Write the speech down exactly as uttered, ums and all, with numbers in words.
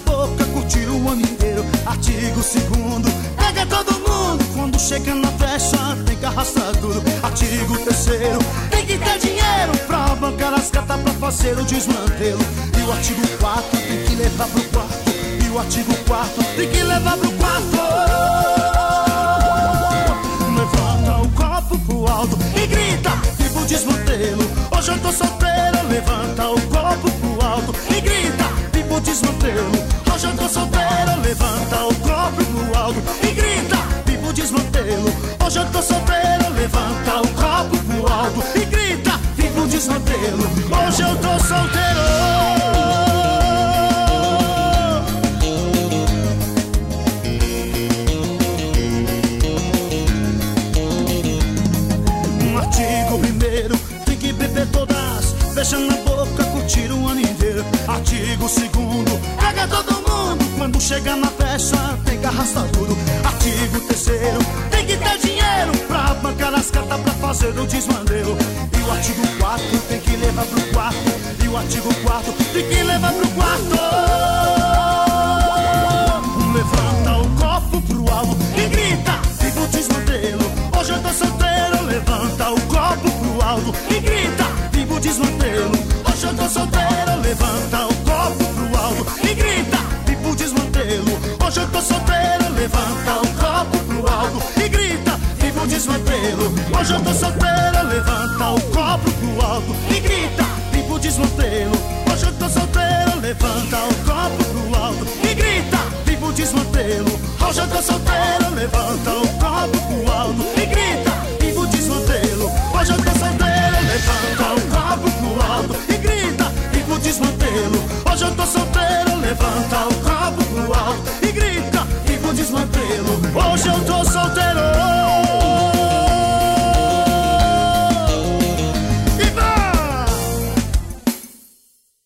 boca, curtir o ano inteiro. Artigo segundo, pega todo mundo. Quando chega na festa tem que arrastar tudo. Artigo terceiro, tem que ter dinheiro pra bancar as cartas pra fazer o desmantelo. E o artigo quarto, tem que levar pro quarto. E o artigo quarto, tem que levar pro quarto. Levanta o copo pro alto e grita, viva o desmantelo. Hoje eu tô solteiro, levanta o copo pro alto e grita, viva o desmantelo. Hoje eu tô solteiro, levanta o copo pro alto e grita, viva o desmantelo. Hoje eu tô solteiro, levanta o copo pro alto e grita, viva o desmantelo. Hoje eu tô solteiro. Beija na boca, curtir o ano inteiro. Artigo segundo, pega todo mundo. Quando chega na festa, tem que arrastar tudo. Artigo terceiro, tem que ter dinheiro pra bancar as cartas pra fazer o desmantelo. E o artigo quarto, tem que levar pro quarto. E o artigo quarto, tem que levar pro quarto. Levanta o copo pro alto e grita, viva o desmantelo. Hoje eu tô solteiro, levanta o copo pro alto e grita, viva o desmantelo. Hoje eu tô solteiro, levanta o copo pro alto e grita, viva o desmantelo. Hoje eu tô solteiro, levanta o copo pro alto e grita, viva o desmantelo. Hoje eu tô solteiro, levanta o copo pro alto e grita, viva o desmantelo. Hoje eu tô solteiro, levanta o copo pro alto e grita, viva o desmantelo. Hoje eu tô solteiro, levanta o copo pro alto e grita, viva o desmantelo. Hoje eu tô solteiro, levanta o copo pro alto e grita, viva o desmantelo. Hoje eu tô solteiro, levanta o copo pro alto e grita, viva o desmantelo. Hoje eu tô solteiro.